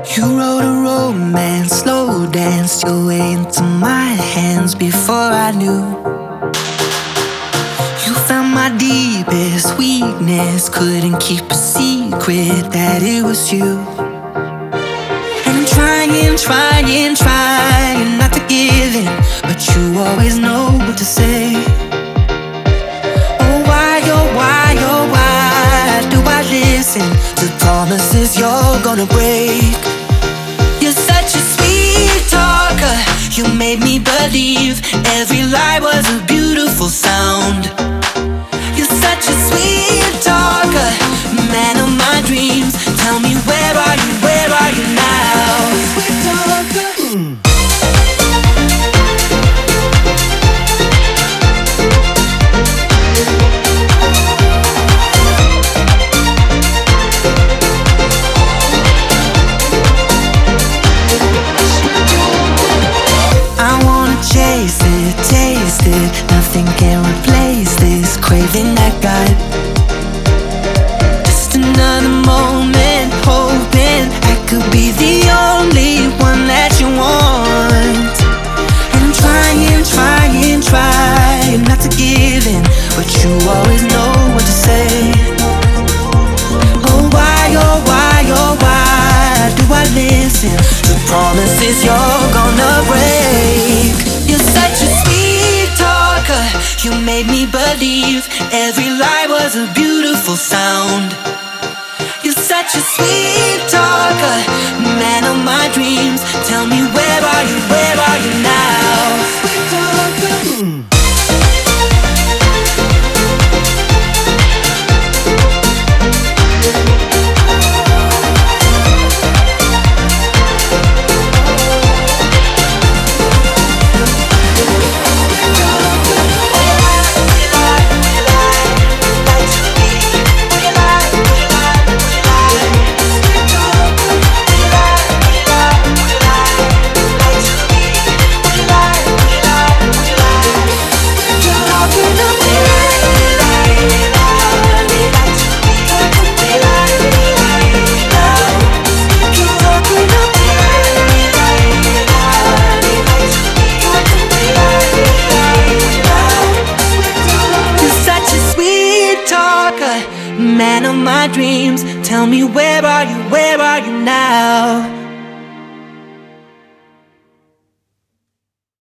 You wrote a romance, slow danced your way into my hands before I knew. You found my deepest weakness, couldn't keep a secret that it was you. And I'm trying not to give in, but you always know what to say. Oh why do I listen to promises you're gonna break? You're such a sweet talker, you made me believe every lie was a beautiful sound. You're such a sweet talker, man of my dreams. Tell me where are you now? Sweet talker. Chase it, taste it, nothing can replace this craving I got. Just another moment, hoping I could be the only one that you want. And I'm trying not to give in, but you always know what to say. Oh why do I listen to promises you're gonna break? You're such a sweet talker, you made me believe every lie was a beautiful sound. You're such a sweet talker, man of my dreams. Tell me where are you now? Sweet talker. Man of my dreams, tell me where are you now?